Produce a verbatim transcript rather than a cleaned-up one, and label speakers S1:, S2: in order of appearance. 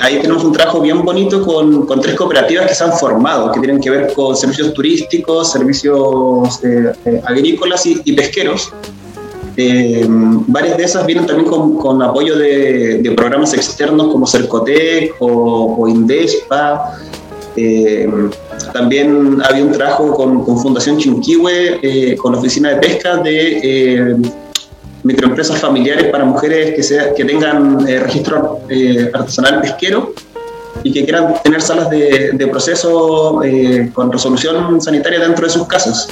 S1: ahí tenemos un trabajo bien bonito con, con tres cooperativas que se han formado, que tienen que ver con servicios turísticos, servicios eh, eh, agrícolas y, y pesqueros. Eh, varias de esas vienen también con, con apoyo de, de programas externos como Cercotec o, o Indespa. Eh, también había un trabajo con, con Fundación Chinquihue, eh, con la Oficina de Pesca de eh, microempresas familiares para mujeres que, sea, que tengan eh, registro eh, artesanal pesquero y que quieran tener salas de, de proceso eh, con resolución sanitaria dentro de sus casas.